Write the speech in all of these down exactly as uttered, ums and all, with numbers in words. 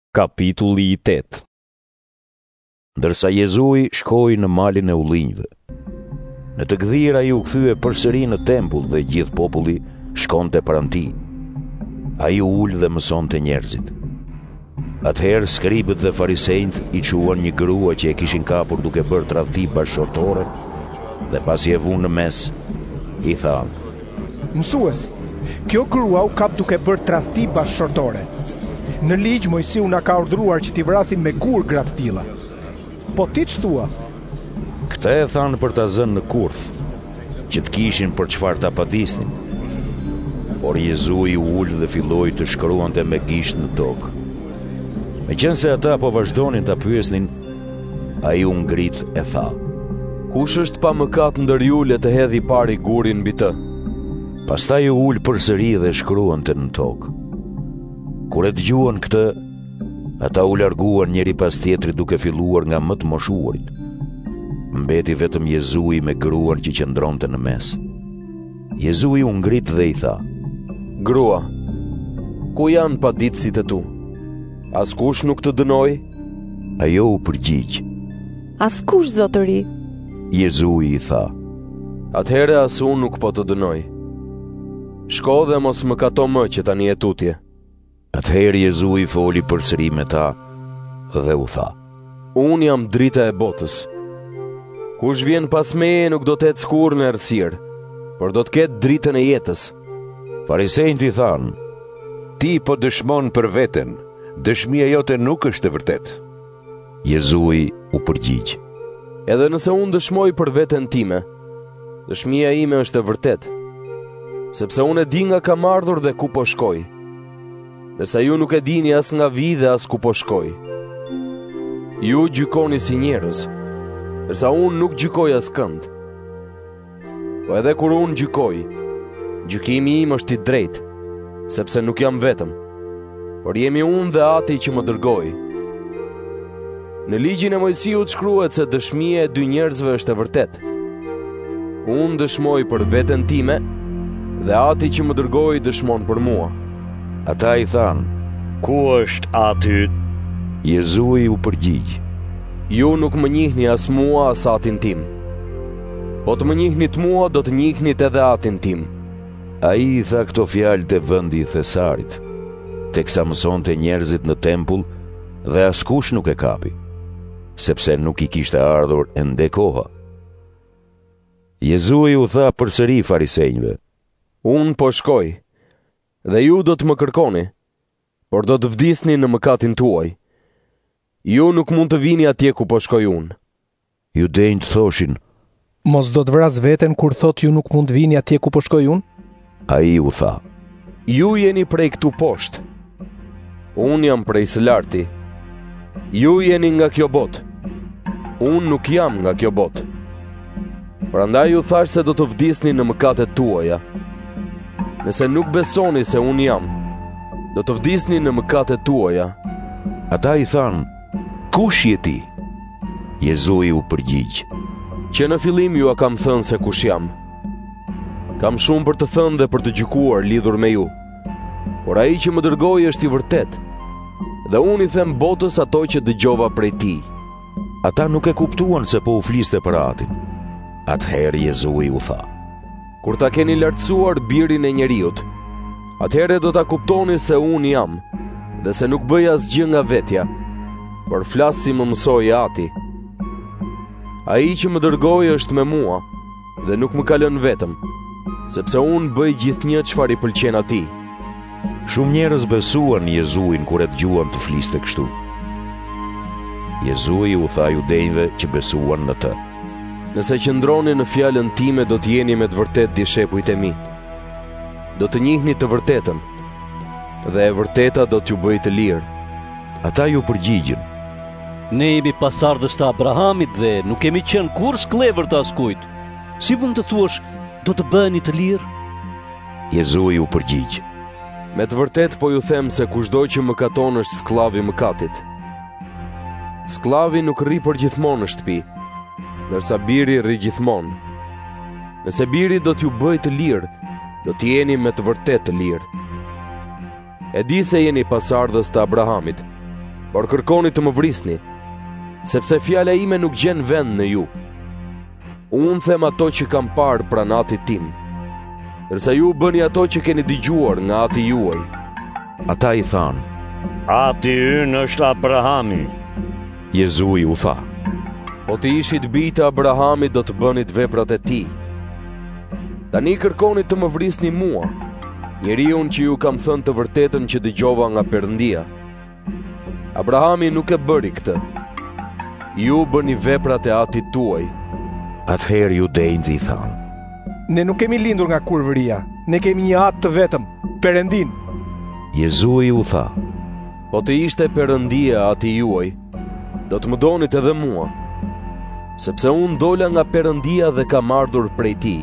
Kapitulli i tetë. Ndërsa Jezui shkoi në malin e ullinjve, në të gdhir ai u kthye përsëri në tempull dhe gjithë populli shkonte pranë tij. Ai u ul dhe mësonte njerëzit. Atëherë skribët dhe farisejt i quan një grua që e kishin kapur duke bërë tradhti bashkëshortore, dhe pasi e vunë në mes, i thanë: Mësues, kjo grua u kap duke bërë tradhti bashkëshortore. Në ligj Mojsiu na ka urdhëruar që t'i vrasim me gur gra të tilla. Po ti ç'thua? Këtë e thanë për ta zënë në kurth, që të kishin për çfarë ta padisnin. Por Jezui u ul dhe filloi të shkruante me gisht në tokë. Meqense ata po vazhdonin ta pyesnin, ai u ngrit e tha: Kush është pa mëkat ndër ju, le të hedhë i pari gurin mbi të. Pastaj u ul përsëri dhe shkruante në tokë. Kur e dëgjuan këtë, ata u larguan njëri pas tjetrit duke filluar nga më të moshuarit. Mbeti vetëm Jezui me gruan që qëndronte në mes. Jezui u ngrit dhe i tha: Grua, ku janë paditësit e tu? Askush nuk të dënoi? Ajo u përgjigj: Askush, zotëri. Jezui i tha: Atëherë as unë nuk po të dënoj. Shko dhe mos më kato më që tani e tutje. Atëherë Jezui foli përsëri me ta dhe u tha: Unë jam drita e botës. Kush vjen pas meje nuk do të ecë kurrë në errësirë, por do të ketë dritën e jetës. Farisejt i thanë: Ti po dëshmon për veten, dëshmia jote nuk është e vërtetë. Jezui u përgjigj: Edhe nëse unë dëshmoj për veten time, dëshmia ime është e vërtetë, sepse unë e di nga kam ardhur dhe ku po shkoj, ndërsa ju nuk e dini as nga vi dhe as ku po shkoj. Ju gjykoni si njerëz, ndërsa unë nuk gjykoj as kënd. Po edhe kur unë gjykoj, gjykimi im është i drejtë, sepse nuk jam vetëm, por jemi unë dhe Ati që më dërgoi. Në ligjin e Mojsiut shkruhet se dëshmia e dy njerëzve është e vërtetë. Unë dëshmoj për veten time dhe Ati që më dërgoi dëshmon për mua. Ata i thanë: Ku është Ati? Jezui u përgjigj: Ju nuk më njihni as mua as Atin tim. Po të më njihnit mua, do të njihnit edhe Atin tim. Ai i tha këto fjalë te vendi i Thesarit, teksa mësonte njerëzit në tempull dhe askush nuk e kapi, sepse nuk i kishte ardhur ende koha. Jezui u tha përsëri farisejve: Unë po shkoj, dhe ju do të më kërkoni, por do të vdisni në mëkatin tuaj. Ju nuk mund të vini atje ku po shkoj unë. Judenjt thoshin: Mos do të vras veten kur thot ju nuk mund të vini atje ku po shkoj unë? Ai u tha: Ju jeni prej këtu poshtë. Unë jam prej së larti. Ju jeni nga kjo botë. Unë nuk jam nga kjo botë. Prandaj ju thash se do të vdisni në mëkatet tuaja. Nëse nuk besoni se unë jam, do të vdisni në mëkatet tuaja. Ata i thanë: Kush je ti? Jezui u përgjigj: Që në fillim ju a kam thënë se kush jam. Kam shumë për të thënë dhe për të gjykuar lidhur me ju, por ai që më dërgoi është i vërtetë, dhe unë i them botës ato që dëgjova prej tij. Ata nuk e kuptuan se po u fliste për Atin. Atëherë Jezui u tha: Kur ta keni lartësuar birin e njeriut, atëherë do ta kuptoni se unë jam, dhe se nuk bëj asgjë nga vetja, por flas si më mësoi Ati. Ai që më dërgoi është me mua, dhe nuk më ka lënë vetëm, sepse unë bëj gjithnjë çfarë i pëlqen Atij. Shumë njerëz besuan Jezuin kur e dëgjuan të fliste kështu. Jezui u tha judenjve që besuan në të: Nëse qëndroni në fjalën time, do të jeni me të vërtetë dishepujt e mi. Do të njihni të vërtetën, dhe e vërteta do t'ju bëjë të lirë. Ata ju përgjigjën: Ne jemi pasardhës të Abrahamit dhe nuk kemi qenë kurrë skllëvër të askujt. Si mund të thuash do të bëheni të lirë? Jezui u përgjigj: Me të vërtetë po ju them se kushdo që mëkaton është skllav i mëkatit. Skllavi nuk rri për gjithmonë në shtëpi, ndërsa biri rri gjithmonë. Nëse biri do t'ju bëjë të lirë, do t'jeni me të vërtetë të lirë. E di se jeni pasardhës të Abrahamit, por kërkoni të më vrisni, sepse fjala ime nuk gjen vend në ju. Unë them ato që kam parë pranë Atit tim, ndërsa ju bëni ato që keni dëgjuar nga ati juaj. Ata i thanë: Ati ynë është Abrahami. Jezui u tha: Po të ishit bijtë Abrahamit do të bënit veprat e tij. Tani kërkoni të më vrisni mua, njeriu që ju kam thënë të vërtetën që dëgjova nga Perëndia. Abrahami nuk e bëri këtë. Ju bëni veprat e atit tuaj. Atëherë judejt i thanë: Ne nuk kemi lindur nga kurvëria, ne kemi një atë të vetëm, Perëndin. Jezui u tha: Po të ishte Perëndia ati juaj, do të më donit edhe mua, sepse unë dola nga Perëndia dhe kam ardhur prej tij.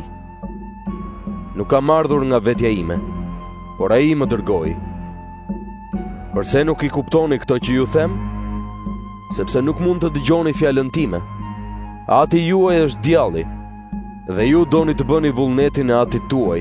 Nuk kam ardhur nga vetja ime, por ai më dërgoi. Përse nuk i kuptoni këto që ju them? Sepse nuk mund të dëgjoni fjalën time. Ati juaj është djalli, dhe ju doni të bëni vullnetin e atit tuaj.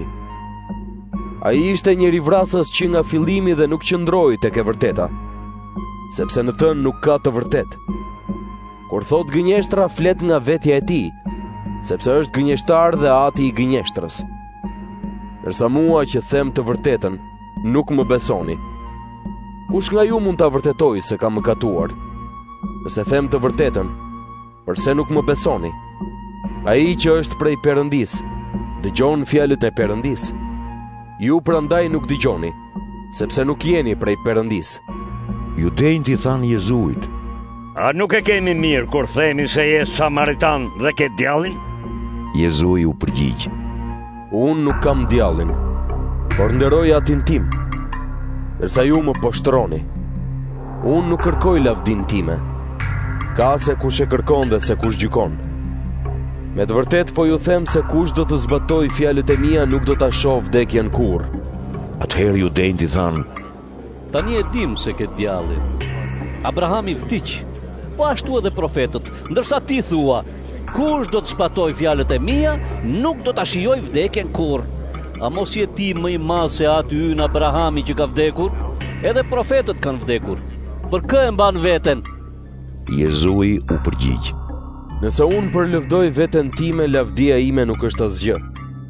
Ai ishte një rivrasës që nga fillimi dhe nuk qëndroi tek e vërteta, sepse në të nuk ka të vërtet. Kur thot gënjeshtra, flet nga vetja e tij, sepse është gënjeshtar dhe ati i gënjeshtrës. Ndërsa mua që them të vërtetën, nuk më besoni. Kush nga ju mund ta vërtetoj se kam mëkatuar? Nëse them të vërtetën, përse nuk më besoni? Ai që është prej Perëndis, dëgjon fjalët e Perëndis. Ju prandaj nuk dëgjoni, sepse nuk jeni prej Perëndis. Judejt i thanë Jezuit: A nuk e kemi mirë kur themi se je samaritan dhe ke djallin? Jezui u përgjigj: Unë nuk kam djallin, por nderoj atin tim, ndërsa ju më poshtroni. Unë nuk kërkoj lavdin time, ka se kush e kërkon dhe se kush gjykon. Me të vërtet po ju them se kush do të zbatoj fjalët e mia nuk do ta shoh vdekjen kurrë. Atëherë judejt i thanë: Tani e dim se ke djallin. Abrahami vdiq, po ashtu edhe profetët, ndërsa ti thua: Kush do të zbatoj fjalët e mia, nuk do ta shijoj vdekjen kurrë. A mos je ti më i madh se aty ynë Abrahami që ka vdekur? Edhe profetët kanë vdekur. Për kë e mban veten? Jezui u përgjigj: Nëse unë përlëvdoj veten time, lavdia ime nuk është asgjë.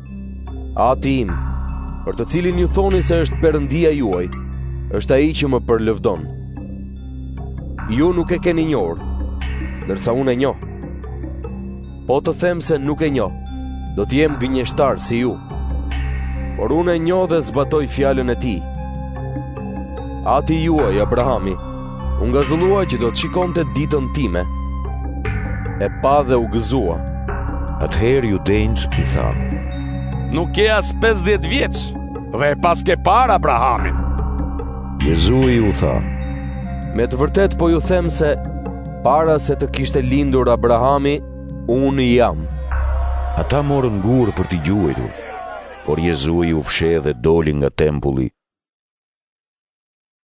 Ati im, për të cilin ju thoni se është Perëndia juaj, është ai që më përlëvdon. Ju nuk e keni njohur, ndërsa unë e njoh. Po të them se nuk e njoh, do të jem gënjeshtar si ju. Por unë e njoh dhe zbatoj fjalën e tij. Ati juaj, Abrahami, u ngazëllua që do të shikonte ditën time. E pa dhe u gëzua. Atëherë judejt i thanë: Nuk ke as pesëdhjetë vjeç dhe pas ke parë Abrahamin. Jezui u tha: Me të vërtet po ju them se para se të kishte lindur Abrahami, unë jam. Ata morën gurë për t'i gjuajtur, por Jezui u fshe dhe doli nga tempulli